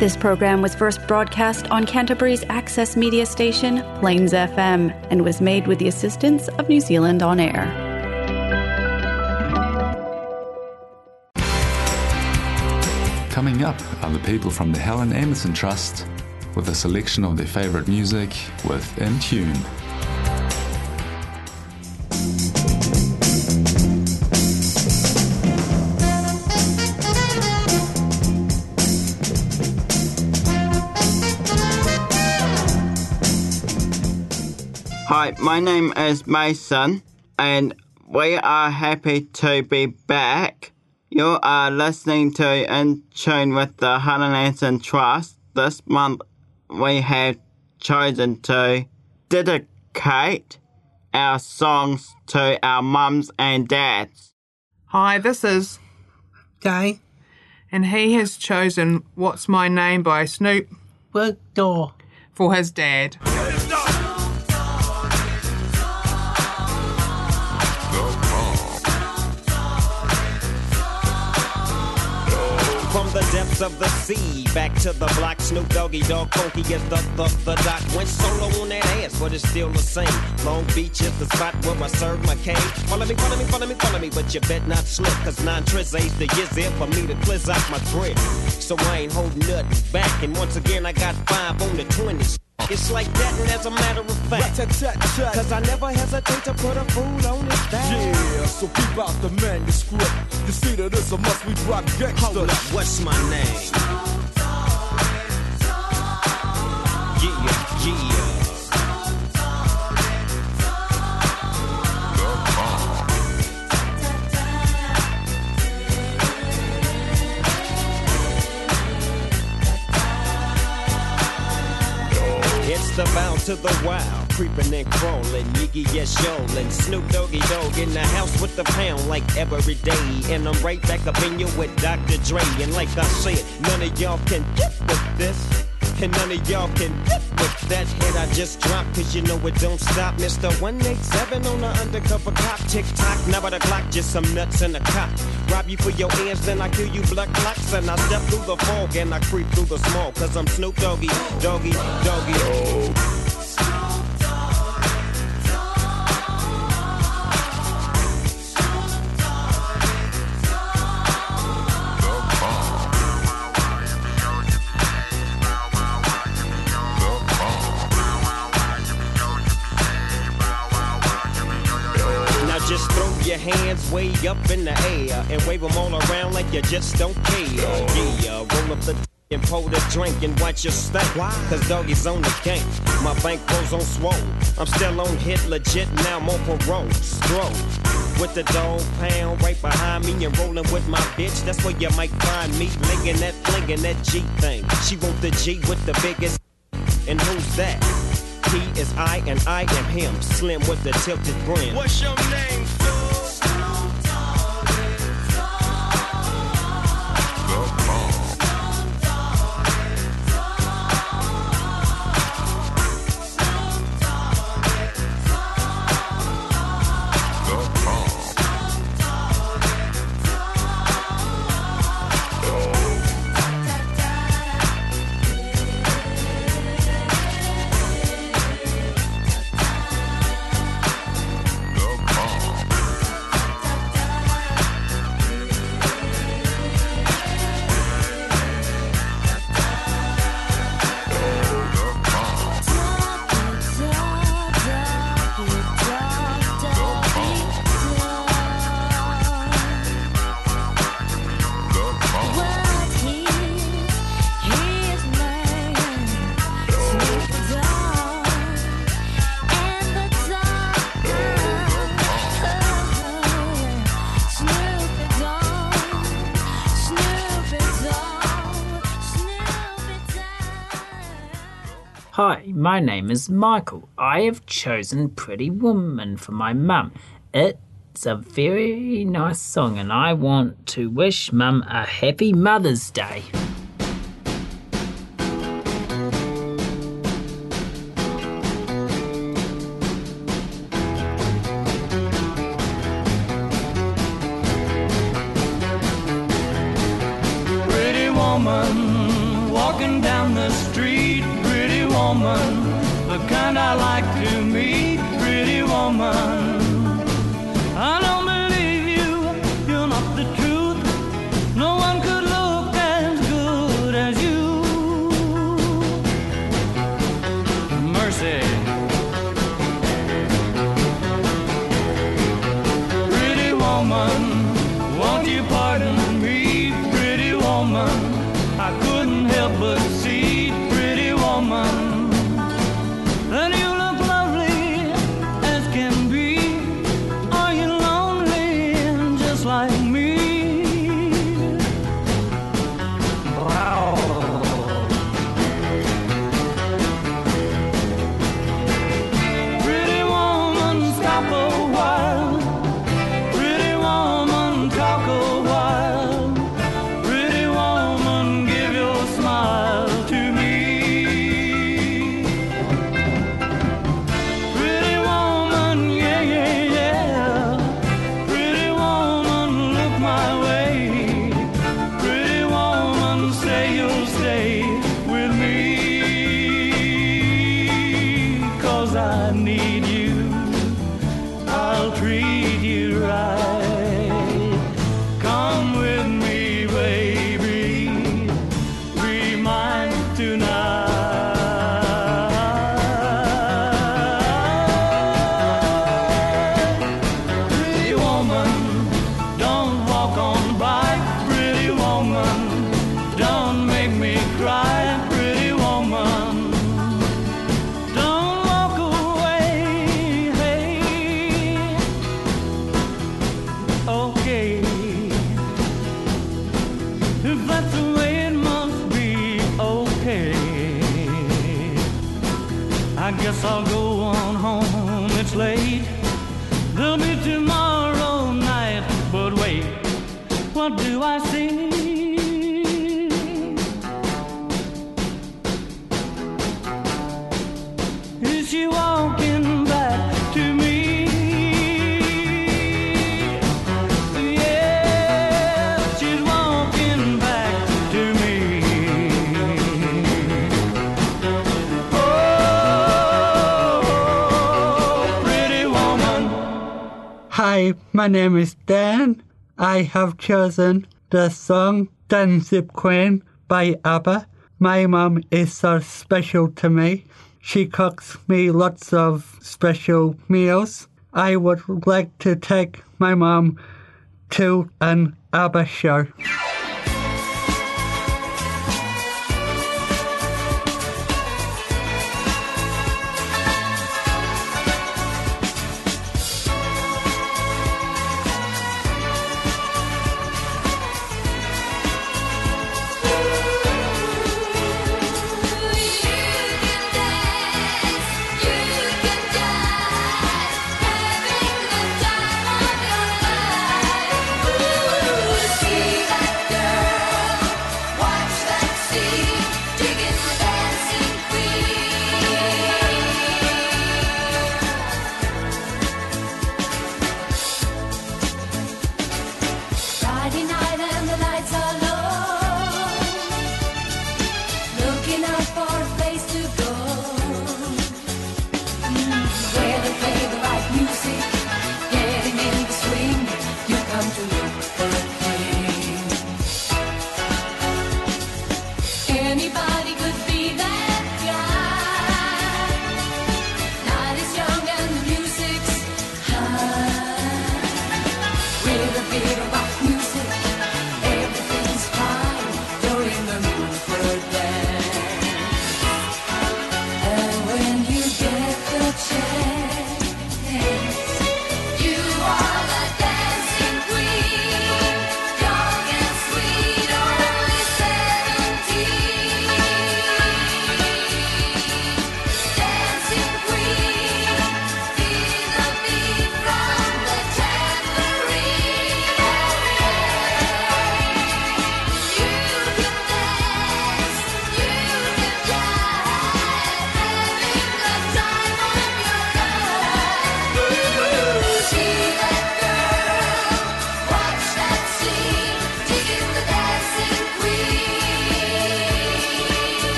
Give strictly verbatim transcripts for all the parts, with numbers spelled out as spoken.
This program was first broadcast on Canterbury's access media station, Plains F M, and was made with the assistance of New Zealand On Air. Coming up are the people from the Helen Emerson Trust with a selection of their favourite music with In Tune. Hi, my name is Mason, and we are happy to be back. You are listening to In Tune with the Helen Emerson Trust. This month, we have chosen to dedicate our songs to our mums and dads. Hi, this is Day. And he has chosen What's My Name by Snoop Door for his dad. From the depths of the sea, back to the block, Snoop Doggy Dogg, funky as the, the, the doc. Went solo on that ass, but it's still the same. Long Beach is the spot where I serve my cane. Follow me, follow me, follow me, follow me, but you bet not slip, cause nine tris ain't the years there for me to cleanse out my grip. So I ain't holding nothing back, and once again I got five on the twenties. It's like that, and as a matter of fact, cause I never hesitate to put a fool on his back. Yeah, so keep out the manuscript. You see that it's a must, we drop gangsta. Hold up, what's my name? Yeah, yeah. It's the bound to the wild, creeping and crawling, Yiggy yes yolin', Snoop Doggy Dogg in the house with the pound like every day, and I'm right back up in you with Doctor Dre, and like I said, none of y'all can get with this, and none of y'all can get with that hit I just dropped, cause you know it don't stop, Mister one eighty-seven on the undercover cop, tick-tock, now by the clock, just some nuts in the cop, rob you for your ends, then I kill you blood clots, and I step through the fog, and I creep through the small, cause I'm Snoop Doggy, Doggy, Doggy, oh. Just throw your hands way up in the air and wave them all around like you just don't care. Yeah, roll up the and pour the drink and watch your stank. Cause doggy's on the game. My bankroll's on swole. I'm still on hit legit, now I'm on parole. Stroll with the dog pound right behind me and rolling with my bitch. That's where you might find me licking that, flinging that G thing. She want the G with the biggest. And who's that? He is I and I am him. Slim with the tilted brim. What's your name, fool? Hi, my name is Michael. I have chosen Pretty Woman for my mum. It's a very nice song and I want to wish Mum a happy Mother's Day. Pretty woman, walking down the street, pretty woman, the kind I like to meet, pretty woman. I don't believe you, you're not the truth. No one could look as good as you. Mercy. Pretty woman, won't you pardon me, pretty woman? I couldn't help but see, pretty woman, that you look lovely as can be. Are you lonely just like me? Pretty woman, stop a while. Pretty woman, talk a while. Pretty woman, give your smile to me. Pretty woman, yeah, yeah, yeah. Pretty woman, look my way. Pretty woman, say you'll stay with me. 'Cause I need you, I'll treat you right. Come with me, baby, be mine tonight. Pretty woman, don't walk on by. Pretty woman, don't make me cry. Pretty woman, don't walk away. Hey, okay, if that's the way it must be, okay. I guess I'll go on home, it's late. There'll be tomorrow night, but wait, what do I see? Is she walking back to me? Yeah, she's walking back to me. Oh, pretty woman. Hi, my name is Dan. I have chosen the song Dancing Queen by ABBA. My mum is so special to me. She cooks me lots of special meals. I would like to take my mum to an ABBA show. Friday night and the lights are low, looking out for a place to go, mm, where they play the right music, getting in the swing. You come to look for a king. Anybody could be that guy. Night is young and the music's high. With a bit of rock music, everything's fine. You're in the mood for a dance. And when you get the chance, you are the dancing queen. Young and sweet, only seventeen.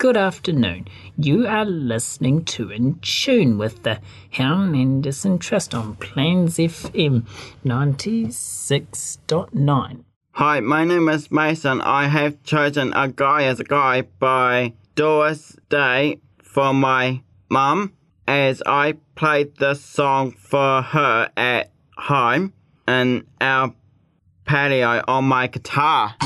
good afternoon. You are listening to In Tune with the Helen Anderson Trust on Plains F M ninety-six point nine. Hi, my name is Mason. I have chosen A Guy as a Guy by Doris Day for my mum, as I played this song for her at home in our patio on my guitar.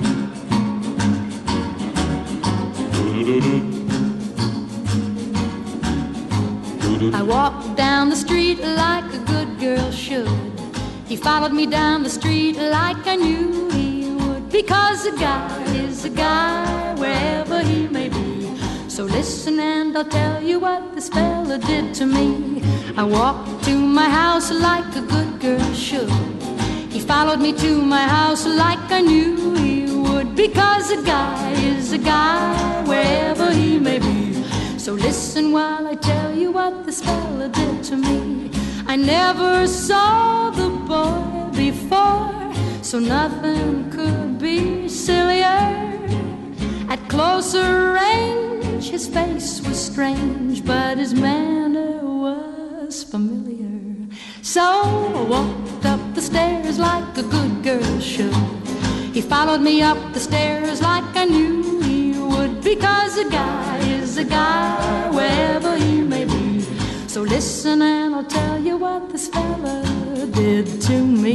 I walked down the street like a good girl should. He followed me down the street like I knew he would. Because a guy is a guy wherever he may be. So listen and I'll tell you what this fella did to me. I walked to my house like a good girl should. He followed me to my house like I knew he would. Because a guy is a guy wherever he may be. So listen while I tell you what this fella did to me. I never saw the boy before, so nothing could be sillier. At closer range, his face was strange, but his manner was familiar. So I walked up the stairs like a good girl should. He followed me up the stairs like I knew he would. Because a guy is a guy wherever he may be. So listen and I'll tell you what this fella did to me.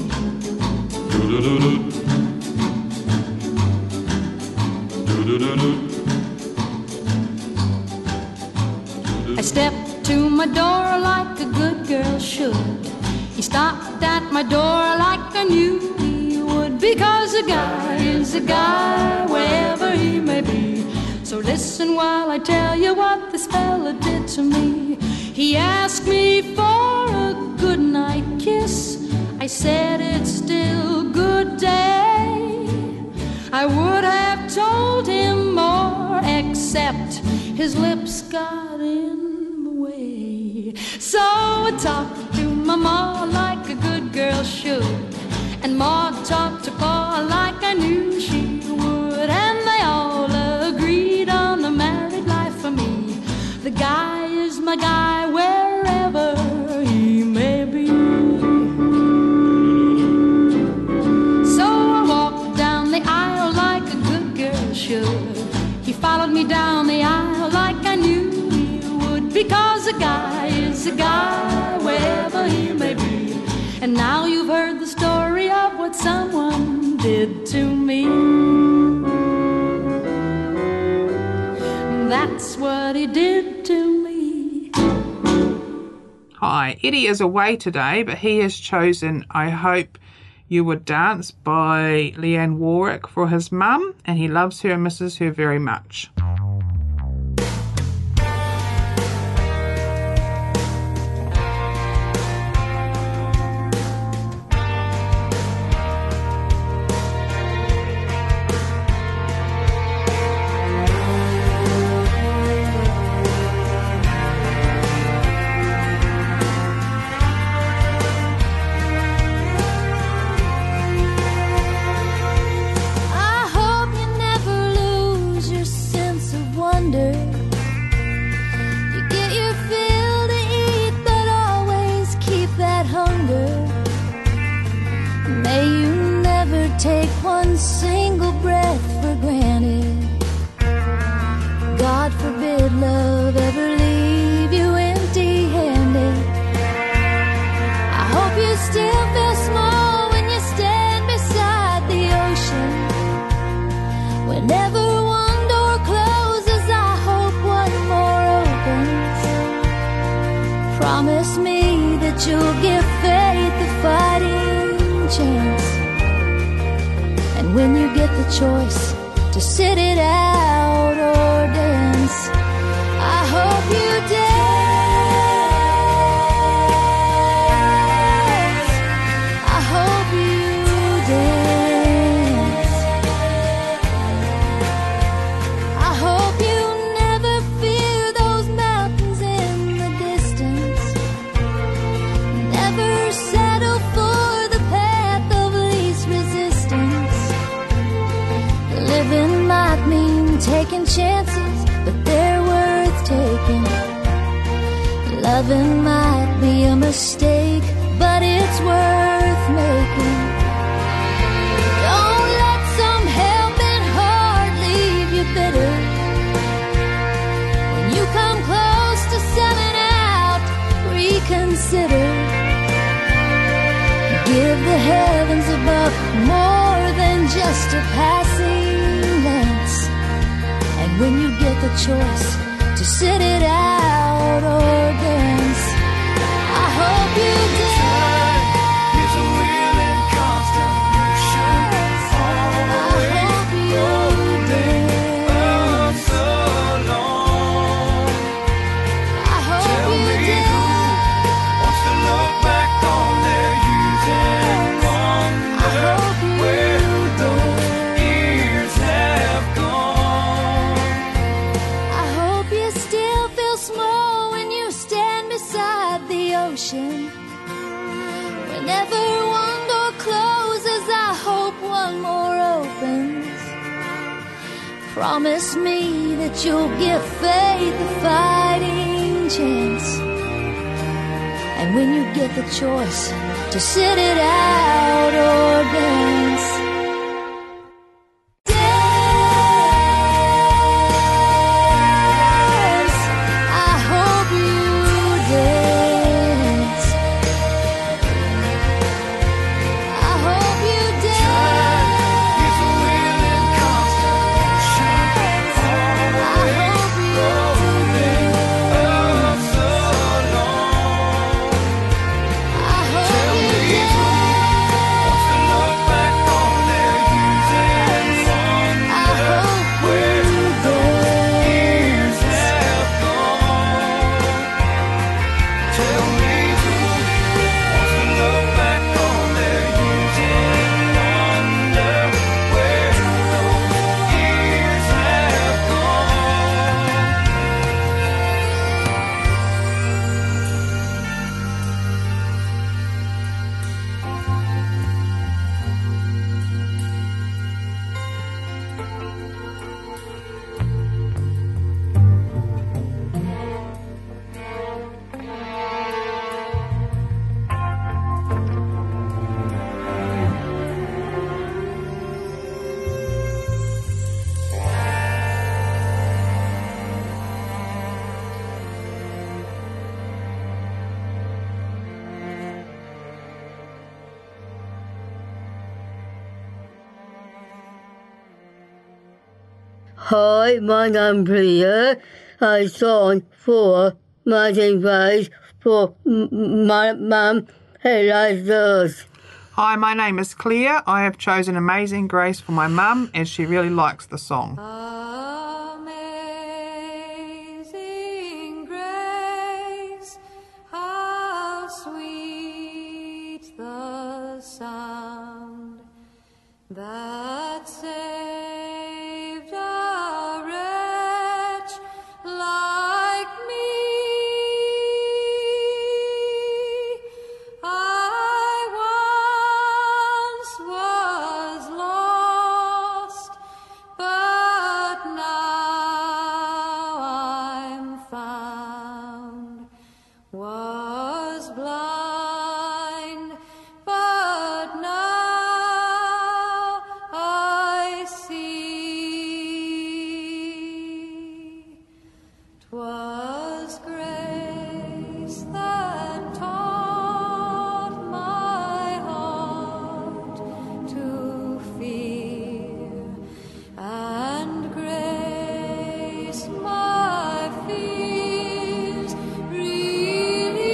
I stepped to my door like a good girl should. He stopped at my door like I knew he would. Because a guy is a guy wherever he may be. So listen while I tell you what this fella did to me. He asked me for a goodnight kiss. I said it's still good day. I would have told him more, except his lips got in the way. So I talked to my ma like a good girl should. And Ma talked to Pa like I knew she would. And they all agreed on a married life for me. The guy is my guy wherever he may be. So I walked down the aisle like a good girl should. He followed me down the aisle like I knew he would. Because a guy is a guy wherever he may be. And now you've heard the story of what someone did to me. That's what he did to me. Hi, Eddie is away today, but he has chosen I Hope You Would Dance by Leanne Warwick for his mum, and he loves her and misses her very much. Take one single breath for granted. God forbid love ever leave you empty-handed. I hope you still feel small when you stand beside the ocean. Whenever one door closes, I hope one more opens. Promise me that you'll give faith a fighting chance. When you get the choice to sit it out or dance, I hope you dance. I hope you dance. I hope you never fear those mountains in the distance. Never settle for the path of least resistance. Living might mean taking chances Loving might be a mistake, but it's worth making. Don't let some helping heart leave you bitter. When you come close to selling out, reconsider. Give the heavens above more than just a passing glance. And when you get the choice to sit it out or dance, I hope you dance. Time is a wheel in constant motion, always rolling us along. I hope Tell you me dance. who wants to look back on their youth and wonder where those years have gone. I hope you still feel small when you stand beside the ocean. Whenever one door closes, I hope one more opens. Promise me that you'll give faith a fighting chance. And when you get the choice to sit it out or dance, dance. I hope you dance. I hope you dance. Is a wheel in constant motion, always rolling us along. I hope Tell you me who wants to look back on their youth and I wonder hope where you those dance. years have gone. Tell me who wants to look back on their youth and wonder where those years have gone. Hi, my name's Priya. I song for Martin Price for m- m- my mum who likes us. Hi, my name is Claire. I have chosen Amazing Grace for my mum as she really likes the song. Amazing grace, how sweet the sound that saved a wretch like me. I once was lost, but now I'm found. Was blind, but now I see. 'Twas grace that taught my heart to fear, and grace my fears relieved.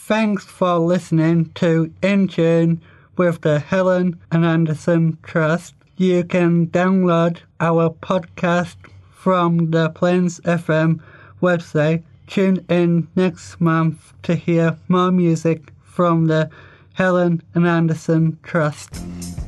Thanks for listening to In Tune with the Helen and Anderson Trust. You can download our podcast from the Plains F M website. Tune in next month to hear more music from the Helen and Anderson Trust.